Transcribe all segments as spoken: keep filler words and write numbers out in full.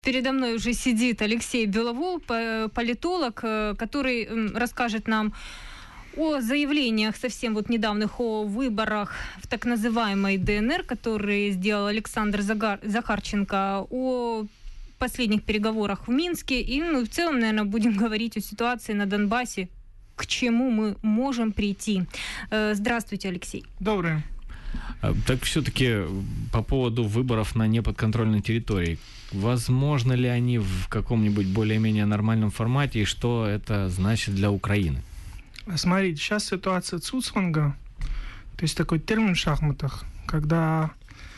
Передо мной уже сидит Алексей Беловол, политолог, который расскажет нам о заявлениях совсем вот недавних о выборах в так называемой ДНР, которые сделал Александр Загар... Захарченко, о последних переговорах в Минске. И ну, в целом, наверное, будем говорить о ситуации на Донбассе, к чему мы можем прийти. Здравствуйте, Алексей. Доброе. Так все-таки по поводу выборов на неподконтрольной территории. Возможно ли они в каком-нибудь более-менее нормальном формате, и что это значит для Украины? Смотрите, сейчас ситуация цуцванга, то есть такой термин в шахматах, когда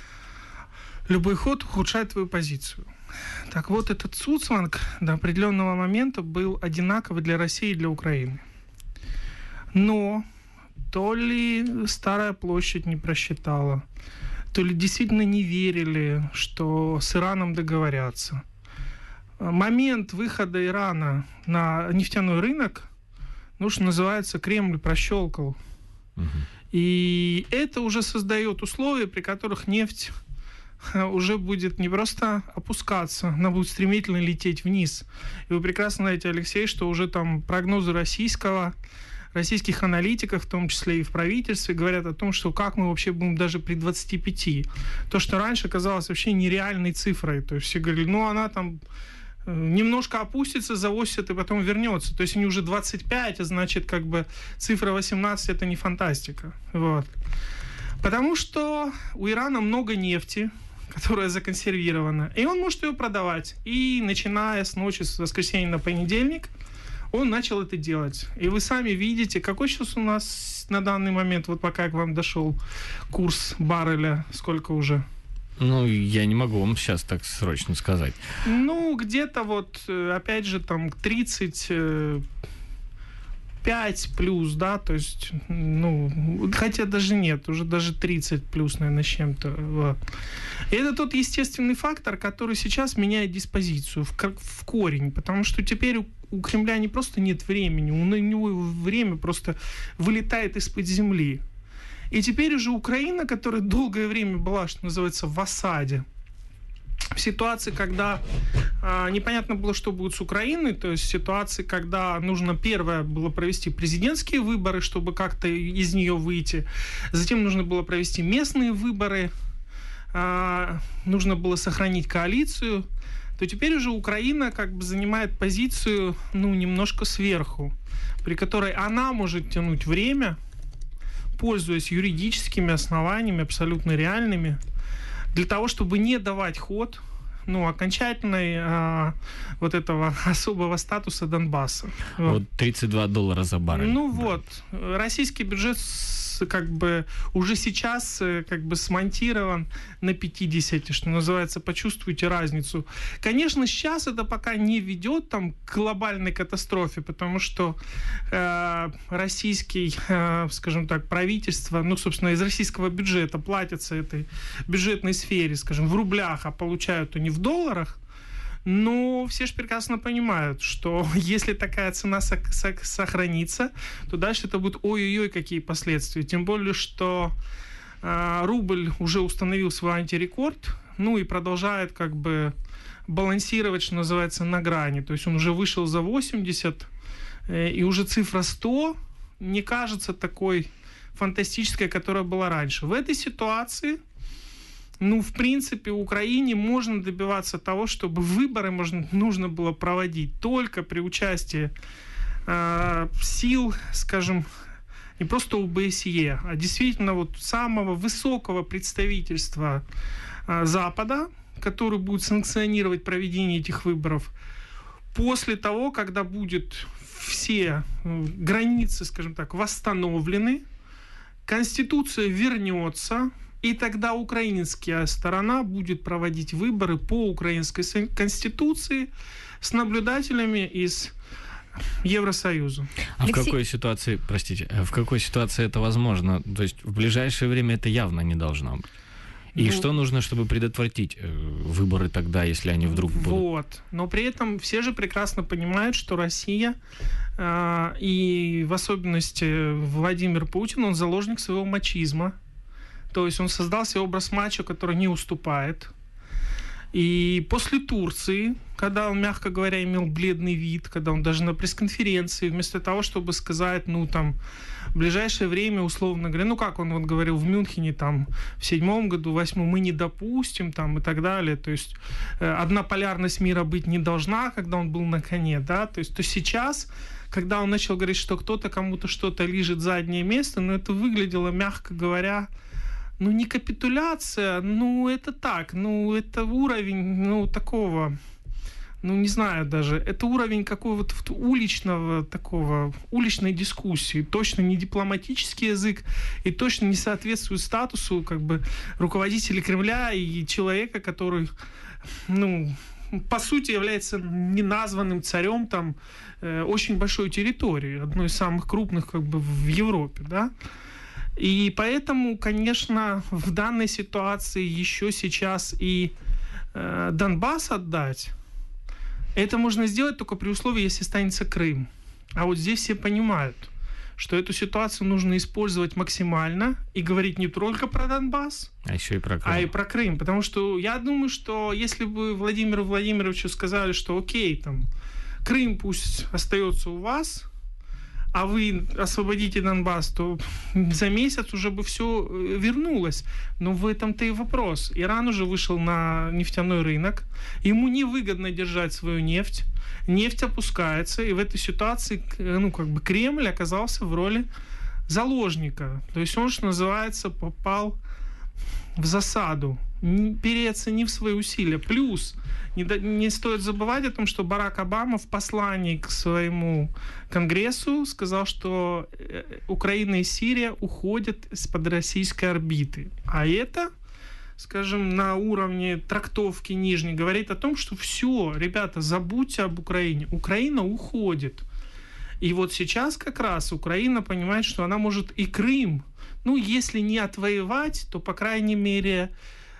любой ход ухудшает твою позицию. Так вот, этот цуцванг до определенного момента был одинаковый для России и для Украины. Но то ли Старая площадь не просчитала, то ли действительно не верили, что с Ираном договорятся. Момент выхода Ирана на нефтяной рынок, ну, что называется, Кремль прощелкал. Угу. И это уже создает условия, при которых нефть уже будет не просто опускаться, она будет стремительно лететь вниз. И вы прекрасно знаете, Алексей, что уже там прогнозы российского российских аналитиков, в том числе и в правительстве, говорят о том, что как мы вообще будем даже при двадцати пяти. То, что раньше казалось вообще нереальной цифрой. То есть все говорили, ну она там немножко опустится, завосит и потом вернется. То есть они уже двадцать пять, а значит как бы цифра восемнадцать это не фантастика. Вот. Потому что у Ирана много нефти, которая законсервирована, и он может ее продавать. И начиная с ночи с воскресенья на понедельник, он начал это делать. И вы сами видите, какой сейчас у нас на данный момент, вот пока к вам дошел курс барреля, сколько уже? Ну, я не могу вам сейчас так срочно сказать. Ну, где-то вот, опять же, там тридцать пять плюс, да, то есть, ну, хотя даже нет, уже даже тридцать плюс, наверное, с чем-то. Вот. И это тот естественный фактор, который сейчас меняет диспозицию в, в корень, потому что теперь у, у Кремля не просто нет времени, у него время просто вылетает из-под земли. И теперь уже Украина, которая долгое время была, что называется, в осаде, в ситуации, когда э, непонятно было, что будет с Украиной, то есть в ситуации, когда нужно первое было провести президентские выборы, чтобы как-то из нее выйти, затем нужно было провести местные выборы, э, нужно было сохранить коалицию, то теперь уже Украина как бы занимает позицию, ну, немножко сверху, при которой она может тянуть время, пользуясь юридическими основаниями, абсолютно реальными, для того, чтобы не давать ход, ну, окончательной а, вот этого особого статуса Донбасса. Вот тридцать два доллара за баррель. Ну да. Вот, российский бюджет как бы уже сейчас как бы смонтирован на пятидесяти, что называется, почувствуйте разницу. Конечно, сейчас это пока не ведет там к глобальной катастрофе, потому что э, российский, э, скажем так, правительство, ну, собственно, из российского бюджета платятся этой бюджетной сфере, скажем, в рублях, а получают они в долларах. Но все же прекрасно понимают, что если такая цена сохранится, то дальше это будут ой-ой-ой какие последствия. Тем более, что э, рубль уже установил свой антирекорд, ну и продолжает как бы балансировать, что называется, на грани. То есть он уже вышел за восемьдесят, э, и уже цифра сто не кажется такой фантастической, которая была раньше. В этой ситуации... Ну, в принципе, Украине можно добиваться того, чтобы выборы можно, нужно было проводить только при участии э, сил, скажем, не просто ОБСЕ, а действительно вот самого высокого представительства э, Запада, который будет санкционировать проведение этих выборов, после того, когда будут все э, границы, скажем так, восстановлены, Конституция вернется, и тогда украинская сторона будет проводить выборы по украинской конституции с наблюдателями из Евросоюза. А Алексей... в какой ситуации, простите, в какой ситуации это возможно? То есть в ближайшее время это явно не должно быть. И ну, что нужно, чтобы предотвратить выборы тогда, если они вдруг будут? Вот. Но при этом все же прекрасно понимают, что Россия, э, и в особенности Владимир Путин, он заложник своего мачизма. То есть он создал себе образ мачо, который не уступает. И после Турции, когда он, мягко говоря, имел бледный вид, когда он даже на пресс-конференции, вместо того, чтобы сказать, ну, там, в ближайшее время, условно говоря, ну, как он вот говорил в Мюнхене, там, в седьмом году, в восьмом, мы не допустим, там, и так далее, то есть э, одна полярность мира быть не должна, когда он был на коне, да, то есть, то сейчас, когда он начал говорить, что кто-то кому-то что-то лижет заднее место, ну, это выглядело, мягко говоря, ну, не капитуляция, ну, это так, ну, это уровень, ну, такого, ну, не знаю даже, это уровень какого-то уличного такого, уличной дискуссии, точно не дипломатический язык и точно не соответствует статусу, как бы, руководителя Кремля и человека, который, ну, по сути, является неназванным царем, там, э, очень большой территории, одной из самых крупных, как бы, в Европе, да. И поэтому, конечно, в данной ситуации еще сейчас и э, Донбасс отдать, это можно сделать только при условии, если останется Крым. А вот здесь все понимают, что эту ситуацию нужно использовать максимально и говорить не только про Донбасс, а еще и про Крым. а и про Крым. Потому что я думаю, что если бы Владимиру Владимировичу сказали, что окей, там, Крым пусть остается у вас, а вы освободите Донбасс, то за месяц уже бы все вернулось. Но в этом-то и вопрос. Иран уже вышел на нефтяной рынок. Ему невыгодно держать свою нефть. Нефть опускается. И в этой ситуации, ну, как бы Кремль оказался в роли заложника. То есть он, что называется, попал в засаду, переоценив свои усилия. Плюс не, до, не стоит забывать о том, что Барак Обама в послании к своему Конгрессу сказал, что Украина и Сирия уходят из-под российской орбиты. А это, скажем, на уровне трактовки нижней говорит о том, что все, ребята, забудьте об Украине. Украина уходит. И вот сейчас как раз Украина понимает, что она может и Крым, ну, если не отвоевать, то, по крайней мере,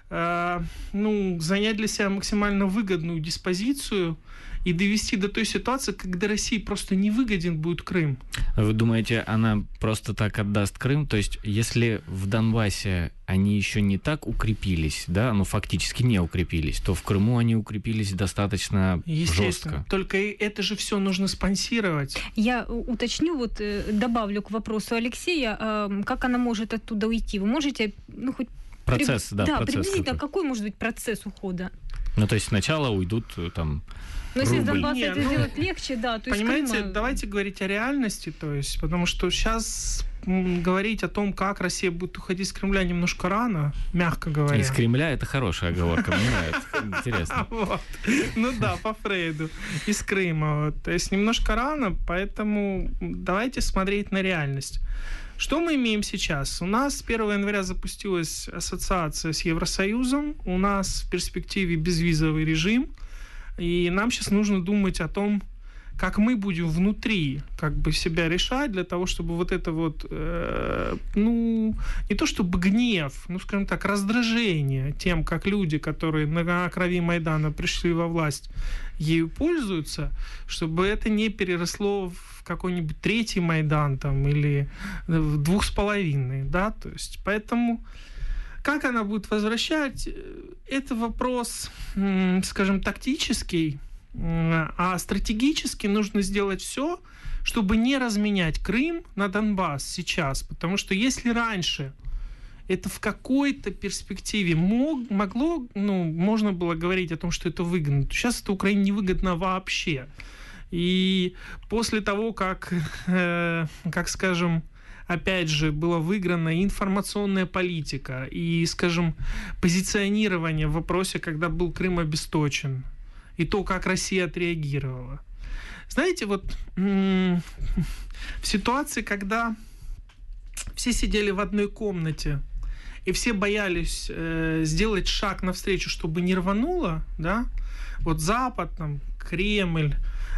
э, ну, занять для себя максимально выгодную диспозицию и довести до той ситуации, когда России просто невыгоден будет Крым. Вы думаете, она просто так отдаст Крым? То есть, если в Донбассе они еще не так укрепились, да, ну, фактически не укрепились, то в Крыму они укрепились достаточно жестко. Только это же все нужно спонсировать. Я уточню, вот добавлю к вопросу Алексея, как она может оттуда уйти? Вы можете, ну, хоть... Процесс, При... да, да, процесс. Приблизительно, какой может быть процесс ухода? Ну, то есть сначала уйдут там... Но если с Донбасса Не, это ну, сделать легче, да, то есть понимаете, Крыма... давайте говорить о реальности, то есть, потому что сейчас говорить о том, как Россия будет уходить с Кремля, немножко рано, мягко говоря. Из Кремля это хорошая оговорка, мне нравится, интересно. Вот. Ну да, по Фрейду. Из Крыма. Вот. То есть немножко рано, поэтому давайте смотреть на реальность. Что мы имеем сейчас? У нас с первого января запустилась ассоциация с Евросоюзом, у нас в перспективе безвизовый режим, и нам сейчас нужно думать о том, как мы будем внутри как бы себя решать для того, чтобы вот это вот, э, ну, не то чтобы гнев, ну, скажем так, раздражение тем, как люди, которые на крови Майдана пришли во власть, ею пользуются, чтобы это не переросло в какой-нибудь третий Майдан там или в двух с половиной, да, то есть поэтому... Как она будет возвращать, это вопрос, скажем, тактический, а стратегически нужно сделать все, чтобы не разменять Крым на Донбасс сейчас. Потому что если раньше это в какой-то перспективе мог, могло, ну, можно было говорить о том, что это выгодно, то сейчас это Украине не выгодно вообще. И после того, как, э, как скажем, опять же, была выиграна информационная политика и, скажем, позиционирование в вопросе, когда был Крым обесточен, и то, как Россия отреагировала. Знаете, вот м- в ситуации, когда все сидели в одной комнате, и все боялись э, сделать шаг навстречу, чтобы не рвануло, да, вот Запад, там, Кремль,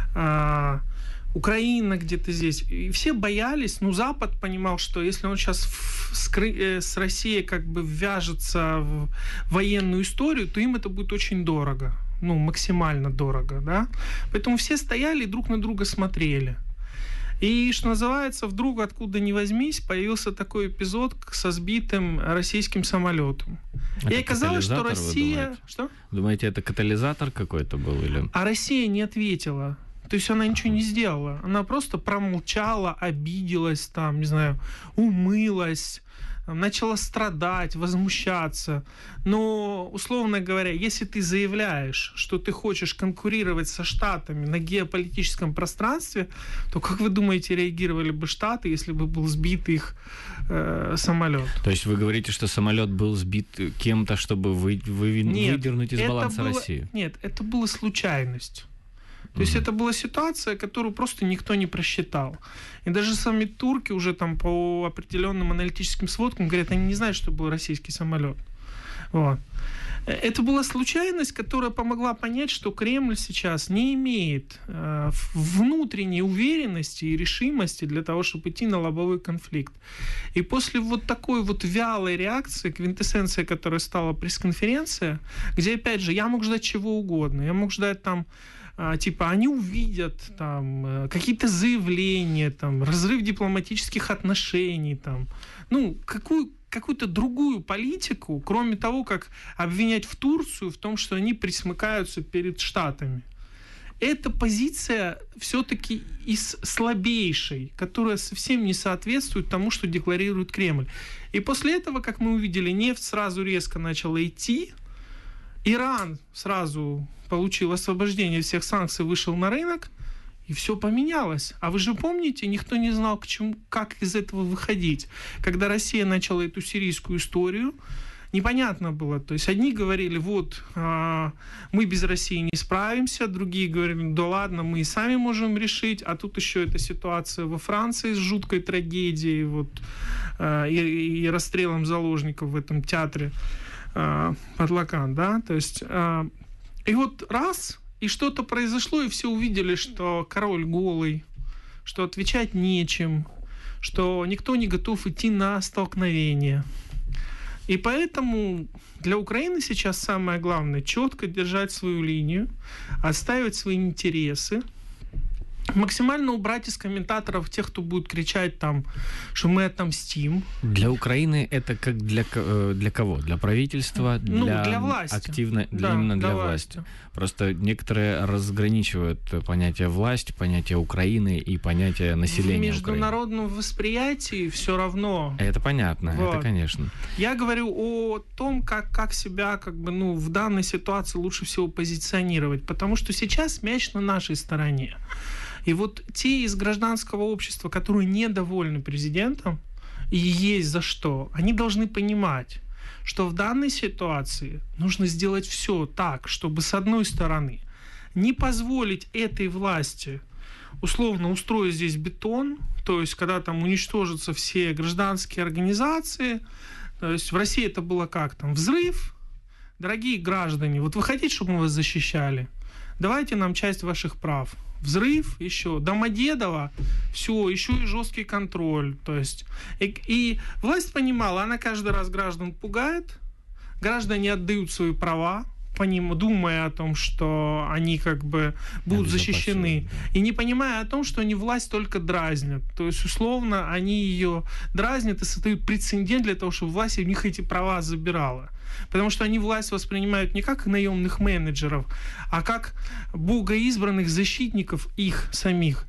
э, Украина где-то здесь. И все боялись, ну, Запад понимал, что если он сейчас с, с Россией как бы ввяжется в военную историю, то им это будет очень дорого. Ну, максимально дорого, да. Поэтому все стояли и друг на друга смотрели. И, что называется, вдруг откуда ни возьмись, появился такой эпизод со сбитым российским самолетом. Это и оказалось, что Россия... Думаете? Что? Думаете, это катализатор какой-то был? Или... А Россия не ответила. То есть она ничего не сделала. Она просто промолчала, обиделась, там, не знаю, умылась, начала страдать, возмущаться. Но, условно говоря, если ты заявляешь, что ты хочешь конкурировать со Штатами на геополитическом пространстве, то как вы думаете, реагировали бы Штаты, если бы был сбит их э, самолет? То есть вы говорите, что самолет был сбит кем-то, чтобы вы, вы, нет, выдернуть из баланса было, Россию? Нет, это была случайность. То uh-huh. есть это была ситуация, которую просто никто не просчитал. И даже сами турки уже там по определенным аналитическим сводкам говорят, они не знают, что был российский самолет. Вот. Это была случайность, которая помогла понять, что Кремль сейчас не имеет э, внутренней уверенности и решимости для того, чтобы идти на лобовой конфликт. И после вот такой вот вялой реакции, квинтэссенция, которая стала пресс-конференция, где, опять же, я мог ждать чего угодно. Я мог ждать там типа они увидят там какие-то заявления, там разрыв дипломатических отношений, там, ну какую какую-то другую политику, кроме того, как обвинять в Турцию в том, что они присмыкаются перед Штатами. Эта позиция все-таки из слабейшей, которая совсем не соответствует тому, что декларирует Кремль. И после этого, как мы увидели, нефть сразу резко начала идти, Иран сразу получил освобождение всех санкций, вышел на рынок, и все поменялось. А вы же помните, никто не знал, к чему, как из этого выходить. Когда Россия начала эту сирийскую историю, непонятно было. То есть одни говорили, вот, а, мы без России не справимся, другие говорили, да ладно, мы и сами можем решить. А тут еще эта ситуация во Франции с жуткой трагедией вот, а, и, и расстрелом заложников в этом театре а, Батлакан, да, то есть... А, и вот раз, и что-то произошло, и все увидели, что король голый, что отвечать нечем, что никто не готов идти на столкновение. И поэтому для Украины сейчас самое главное — четко держать свою линию, отстаивать свои интересы, максимально убрать из комментаторов тех, кто будет кричать там, что мы отомстим. Для Украины это как для, для кого? Для правительства? Для, ну, для власти. Активно, для, да, именно для, для власти. власти. Просто некоторые разграничивают понятие власть, понятие Украины и понятие населения в международном Украины. Восприятии все равно. Это понятно, вот. Это конечно. Я говорю о том, как, как себя как бы, ну, в данной ситуации лучше всего позиционировать, потому что сейчас мяч на нашей стороне. И вот те из гражданского общества, которые недовольны президентом, и есть за что, они должны понимать, что в данной ситуации нужно сделать все так, чтобы, с одной стороны, не позволить этой власти условно устроить здесь бетон, то есть когда там уничтожатся все гражданские организации, то есть в России это было как там, взрыв, дорогие граждане, вот вы хотите, чтобы мы вас защищали? Давайте нам часть ваших прав. Взрыв, еще Домодедово, все, еще и жесткий контроль. То есть, и, и власть понимала, она каждый раз граждан пугает, граждане отдают свои права, по ним, думая о том, что они как бы будут защищены, и не понимая о том, что они власть только дразнят. То есть, условно, они ее дразнят и создают прецедент для того, чтобы власть у них эти права забирала. Потому что они власть воспринимают не как наемных менеджеров, а как богоизбранных защитников их самих.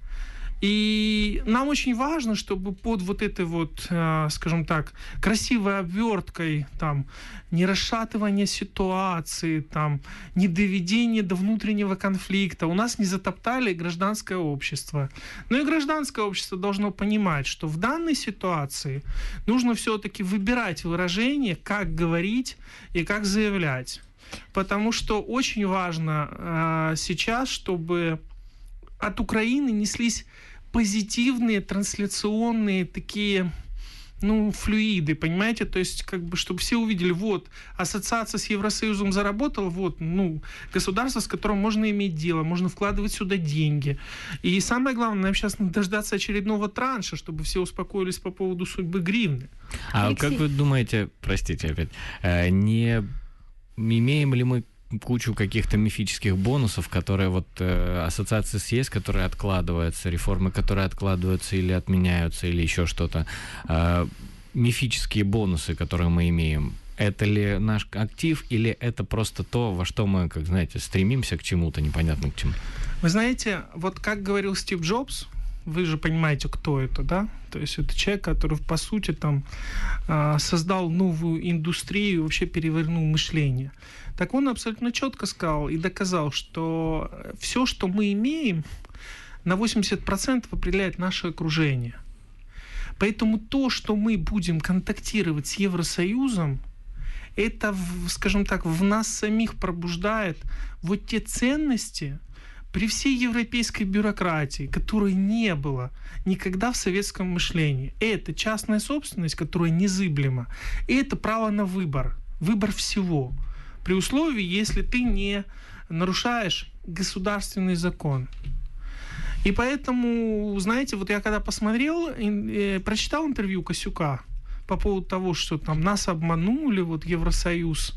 И нам очень важно, чтобы под вот этой вот, скажем так, красивой обверткой, там, не расшатывание ситуации, там, не доведение до внутреннего конфликта, у нас не затоптали гражданское общество. Но и гражданское общество должно понимать, что в данной ситуации нужно все-таки выбирать выражение, как говорить и как заявлять. Потому что очень важно э, сейчас, чтобы от Украины неслись позитивные, трансляционные такие, ну, флюиды, понимаете? То есть, как бы, чтобы все увидели, вот, ассоциация с Евросоюзом заработала, вот, ну, государство, с которым можно иметь дело, можно вкладывать сюда деньги. И самое главное, нам сейчас надо дождаться очередного транша, чтобы все успокоились по поводу судьбы гривны. А Алексей, как вы думаете, простите опять, не имеем ли мы кучу каких-то мифических бонусов, которые вот э, ассоциации с ЕС, которые откладываются, реформы, которые откладываются или отменяются, или еще что-то. Э, мифические бонусы, которые мы имеем. Это ли наш актив, или это просто то, во что мы, как знаете, стремимся к чему-то, непонятно к чему? Вы знаете, вот как говорил Стив Джобс, вы же понимаете, кто это, да? То есть это человек, который, по сути, там, создал новую индустрию, вообще перевернул мышление. Так он абсолютно четко сказал и доказал, что все, что мы имеем, на восемьдесят процентов определяет наше окружение. Поэтому то, что мы будем контактировать с Евросоюзом, это, скажем так, в нас самих пробуждает вот те ценности, при всей европейской бюрократии, которой не было никогда в советском мышлении. Это частная собственность, которая незыблема. И это право на выбор. Выбор всего. При условии, если ты не нарушаешь государственный закон. И поэтому, знаете, вот я когда посмотрел, э, прочитал интервью Косюка по поводу того, что там нас обманули, вот Евросоюз,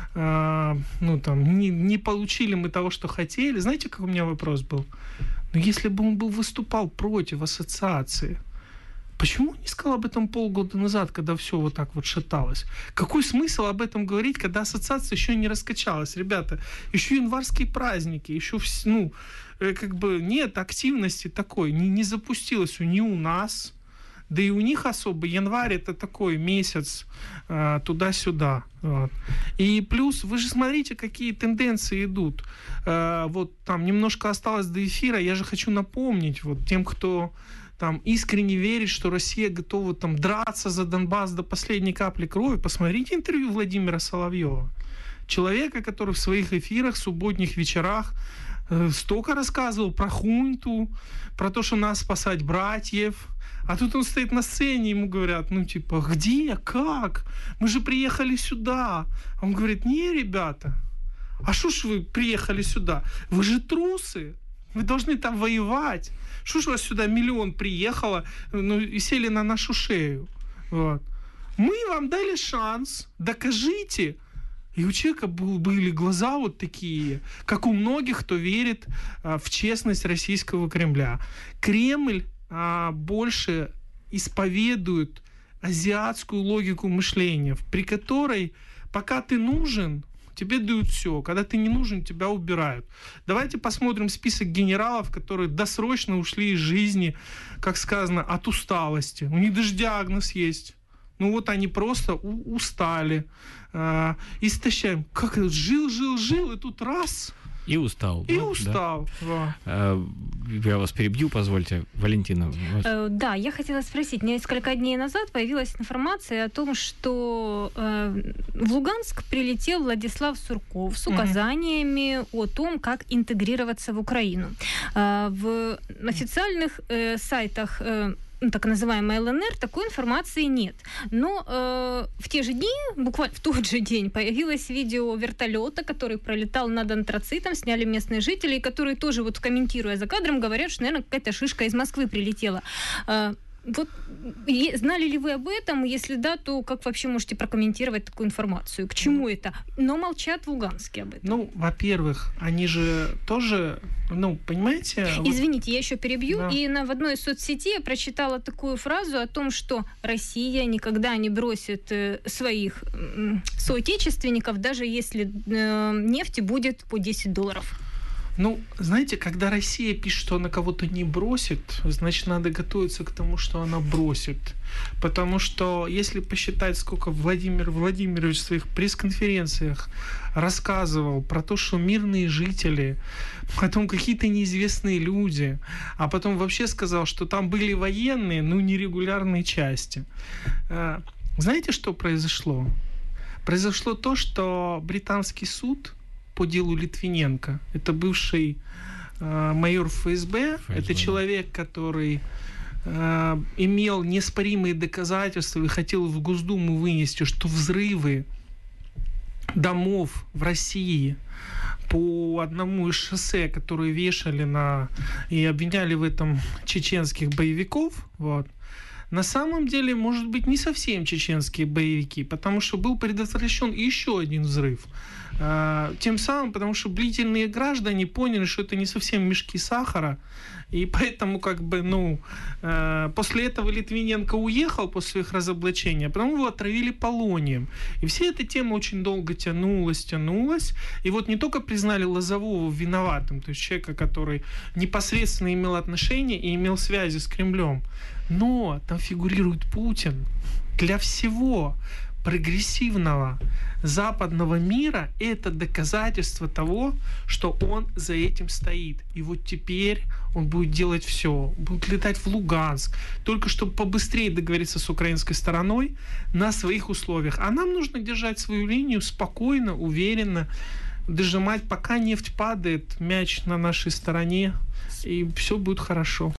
э, ну там, не, не получили мы того, что хотели. Знаете, как у меня вопрос был? Ну, если бы он был выступал против ассоциации, почему он не сказал об этом полгода назад, когда все вот так вот шаталось? Какой смысл об этом говорить, когда ассоциация еще не раскачалась? Ребята, еще январские праздники, еще, ну, как бы нет активности такой, не, не запустилась ни у нас, да и у них особо. Январь — это такой месяц э, туда-сюда. Вот. И плюс, вы же смотрите, какие тенденции идут. Э, вот там немножко осталось до эфира. Я же хочу напомнить вот тем, кто там искренне верит, что Россия готова там драться за Донбасс до последней капли крови. Посмотрите интервью Владимира Соловьева. Человека, который в своих эфирах, субботних вечерах э, столько рассказывал про хунту, про то, что надо спасать братьев. А тут он стоит на сцене, ему говорят, ну типа, где, как? Мы же приехали сюда. А он говорит, не, ребята, а что ж вы приехали сюда? Вы же трусы, вы должны там воевать. Что ж у вас сюда миллион приехало, ну и сели на нашу шею? Вот. Мы вам дали шанс, докажите. И у человека был, были глаза вот такие, как у многих, кто верит а, в честность российского Кремля. Кремль а, больше исповедует азиатскую логику мышления, при которой пока ты нужен, тебе дают все. Когда ты не нужен, тебя убирают. Давайте посмотрим список генералов, которые досрочно ушли из жизни, как сказано, от усталости. У них даже диагноз есть. Ну вот они просто у- устали, э, истощаем. Как это? Жил, жил, жил, и тут раз... И устал. И ну, устал, да. Да. Я вас перебью, позвольте. Валентина. Вас... Э, да, я хотела спросить. Несколько дней назад появилась информация о том, что э, в Луганск прилетел Владислав Сурков с указаниями mm-hmm. о том, как интегрироваться в Украину. Э, в официальных э, сайтах э, так называемой ЛНР, такой информации нет. Но э, в те же дни, буквально в тот же день, появилось видео вертолета, который пролетал над антрацитом, сняли местные жители, которые тоже, вот комментируя за кадром, говорят, что, наверное, какая-то шишка из Москвы прилетела. Э, вот знали ли вы об этом? Если да, то как вообще можете прокомментировать такую информацию? К чему это? Но молчат в Луганске об этом. Ну, во-первых, они же тоже, ну, понимаете... Извините, я еще перебью. Да. И на, в одной из соцсетей я прочитала такую фразу о том, что Россия никогда не бросит э, своих э, соотечественников, даже если э, нефти будет по десять долларов. Ну, знаете, когда Россия пишет, что она кого-то не бросит, значит, надо готовиться к тому, что она бросит. Потому что, если посчитать, сколько Владимир Владимирович в своих пресс-конференциях рассказывал про то, что мирные жители, потом какие-то неизвестные люди, а потом вообще сказал, что там были военные, ну, нерегулярные части. Знаете, что произошло? Произошло то, что британский суд по делу Литвиненко. Это бывший э, майор ФСБ. ФСБ. Это человек, который э, имел неоспоримые доказательства и хотел в Госдуму вынести, что взрывы домов в России по одному из шоссе, которые вешали на и обвиняли в этом чеченских боевиков, вот, На самом деле, может быть, не совсем чеченские боевики, потому что был предотвращен еще один взрыв. Тем самым, потому что бдительные граждане поняли, что это не совсем мешки сахара, и поэтому, как бы, ну, после этого Литвиненко уехал после их разоблачения, а потом его отравили полонием. И вся эта тема очень долго тянулась, тянулась, и вот не только признали Лозового виноватым, то есть человека, который непосредственно имел отношение и имел связи с Кремлем, но там фигурирует Путин. Для всего прогрессивного западного мира это доказательство того, что он за этим стоит. И вот теперь он будет делать все. Будет летать в Луганск, только чтобы побыстрее договориться с украинской стороной на своих условиях. А нам нужно держать свою линию спокойно, уверенно, дожимать, пока нефть падает, мяч на нашей стороне, и все будет хорошо.